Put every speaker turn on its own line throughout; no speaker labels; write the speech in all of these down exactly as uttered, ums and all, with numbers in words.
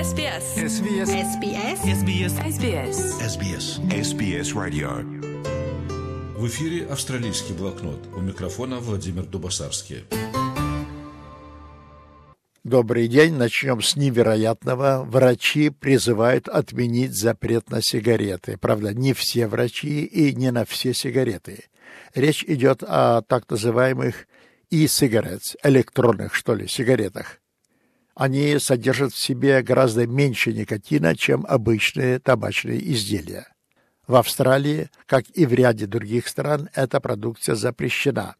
эс би эс.
эс би эс.
эс би эс.
эс би эс.
эс би эс.
эс би эс. эс би эс Radio.
В эфире «Австралийский блокнот». У микрофона Владимир Дубасарский.
Добрый день. Начнем с невероятного. Врачи призывают отменить запрет на сигареты. Правда, не все врачи и не на все сигареты. Речь идет о так называемых e-cigarettes, электронных, что ли, сигаретах. Они содержат в себе гораздо меньше никотина, чем обычные табачные изделия. В Австралии, как и в ряде других стран, эта продукция запрещена.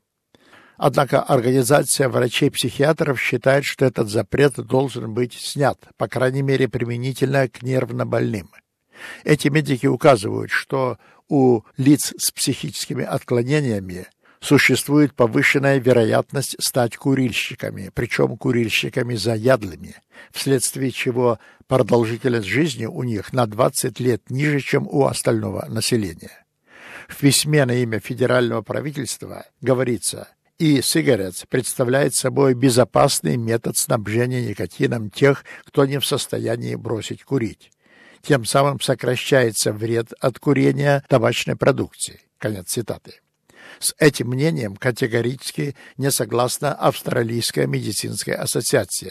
Однако Организация врачей-психиатров считает, что этот запрет должен быть снят, по крайней мере, применительно к нервнобольным. Эти медики указывают, что у лиц с психическими отклонениями существует повышенная вероятность стать курильщиками, причем курильщиками заядлыми, вследствие чего продолжительность жизни у них на двадцать лет ниже, чем у остального населения. В письме на имя федерального правительства говорится: e-cigarettes представляет собой безопасный метод снабжения никотином тех, кто не в состоянии бросить курить. Тем самым сокращается вред от курения табачной продукции. Конец цитаты. С этим мнением категорически не согласна Австралийская медицинская ассоциация.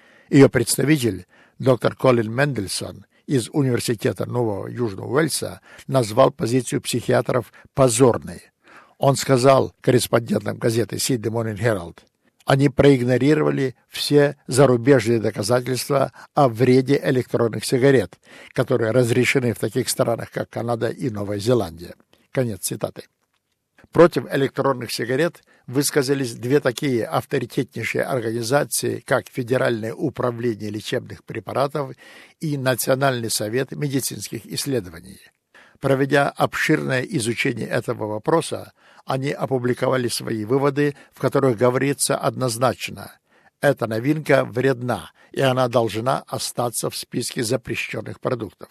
Ее представитель, доктор Колин Мендельсон из Университета Нового Южного Уэльса, назвал позицию психиатров позорной. Он сказал корреспондентам газеты Sydney Morning Herald: они проигнорировали все зарубежные доказательства о вреде электронных сигарет, которые разрешены в таких странах, как Канада и Новая Зеландия. Конец цитаты. Против электронных сигарет высказались две такие авторитетнейшие организации, как Федеральное управление лечебных препаратов и Национальный совет медицинских исследований. Проведя обширное изучение этого вопроса, они опубликовали свои выводы, в которых говорится однозначно: эта новинка вредна, и она должна остаться в списке запрещенных продуктов.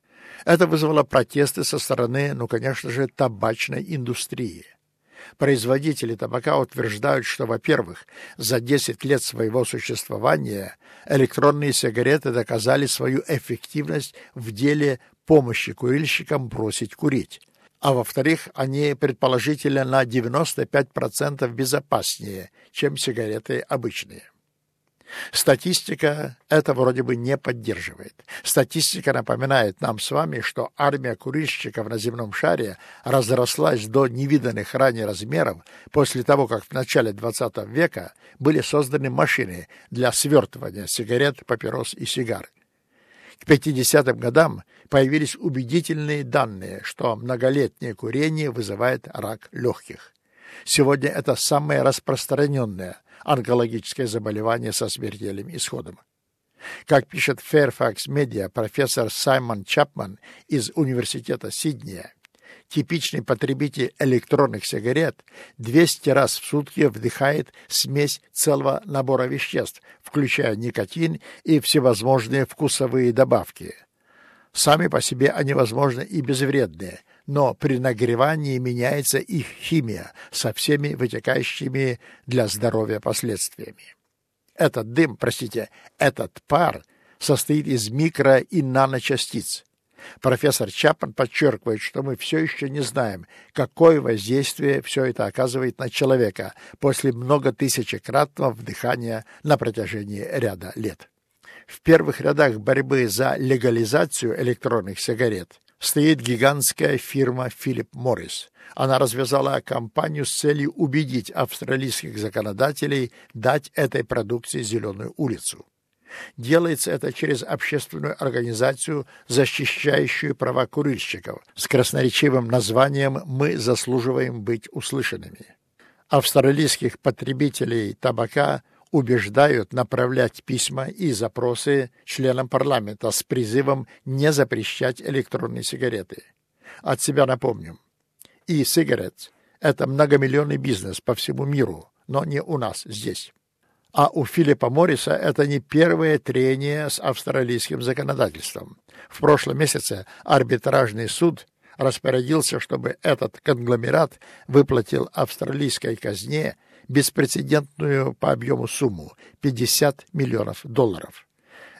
Это вызвало протесты со стороны, ну, конечно же, табачной индустрии. Производители табака утверждают, что, во-первых, за десять лет своего существования электронные сигареты доказали свою эффективность в деле помощи курильщикам бросить курить, а во-вторых, они предположительно на девяносто пять процентов безопаснее, чем сигареты обычные. Статистика это вроде бы не поддерживает. Статистика напоминает нам с вами, что армия курильщиков на земном шаре разрослась до невиданных ранее размеров после того, как в начале двадцатого века были созданы машины для свертывания сигарет, папирос и сигар. К пятидесятым годам появились убедительные данные, что многолетнее курение вызывает рак легких. Сегодня это самое распространенное онкологическое заболевание со смертельным исходом. Как пишет Fairfax Media профессор Саймон Чапман из Университета Сиднея, типичный потребитель электронных сигарет двести раз в сутки вдыхает смесь целого набора веществ, включая никотин и всевозможные вкусовые добавки. Сами по себе они, возможно, и безвредные, но при нагревании меняется их химия со всеми вытекающими для здоровья последствиями. Этот дым, простите, этот пар состоит из микро- и наночастиц. Профессор Чапман подчеркивает, что мы все еще не знаем, какое воздействие все это оказывает на человека после многотысячекратного вдыхания на протяжении ряда лет. В первых рядах борьбы за легализацию электронных сигарет стоит гигантская фирма Philip Morris. Она развязала кампанию с целью убедить австралийских законодателей дать этой продукции зеленую улицу. Делается это через общественную организацию, защищающую права курильщиков, с красноречивым названием «Мы заслуживаем быть услышанными». Австралийских потребителей табака убеждают направлять письма и запросы членам парламента с призывом не запрещать электронные сигареты. От себя напомним: e-cigarettes – это многомиллионный бизнес по всему миру, но не у нас здесь. А у Филиппа Морриса это не первое трение с австралийским законодательством. В прошлом месяце арбитражный суд распорядился, чтобы этот конгломерат выплатил австралийской казне беспрецедентную по объему сумму – пятьдесят миллионов долларов.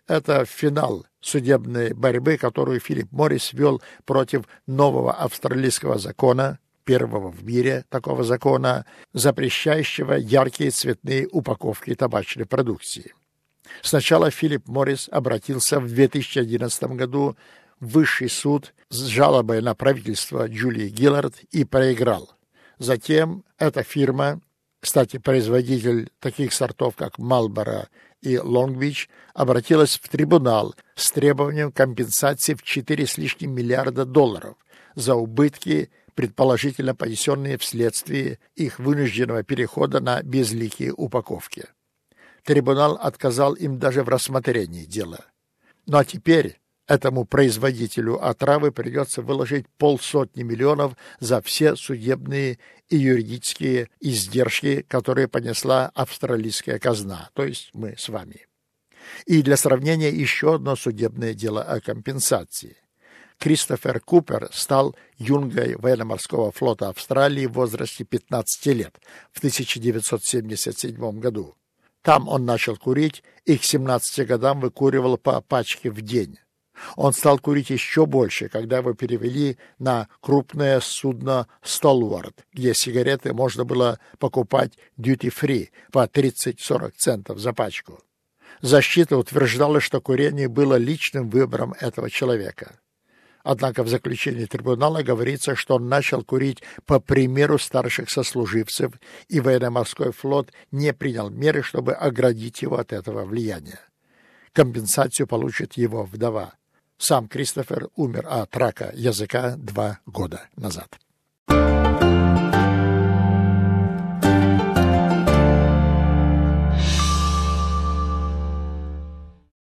Это финал судебной борьбы, которую Филипп Моррис вел против нового австралийского закона, первого в мире такого закона, запрещающего яркие цветные упаковки табачной продукции. Сначала Филипп Моррис обратился в две тысячи одиннадцатом году в Высший суд с жалобой на правительство Джулии Гиллард и проиграл. Затем эта фирма, кстати, производитель таких сортов, как Marlboro и Long Beach, обратилась в трибунал с требованием компенсации в четыре с лишним миллиарда долларов за убытки, предположительно понесенные вследствие их вынужденного перехода на безликие упаковки. Трибунал отказал им даже в рассмотрении дела. Ну а теперь этому производителю отравы придется выложить полсотни миллионов за все судебные и юридические издержки, которые понесла австралийская казна, то есть мы с вами. И для сравнения еще одно судебное дело о компенсации. Кристофер Купер стал юнгой военно-морского флота Австралии в возрасте пятнадцати лет в тысяча девятьсот семьдесят седьмом году. Там он начал курить и к семнадцати годам выкуривал по пачке в день. Он стал курить еще больше, когда его перевели на крупное судно Stalwart, где сигареты можно было покупать duty-free по тридцать-сорок центов за пачку. Защита утверждала, что курение было личным выбором этого человека. Однако в заключении трибунала говорится, что он начал курить по примеру старших сослуживцев, и военно-морской флот не принял меры, чтобы оградить его от этого влияния. Компенсацию получит его вдова. Сам Кристофер умер от рака языка два года назад.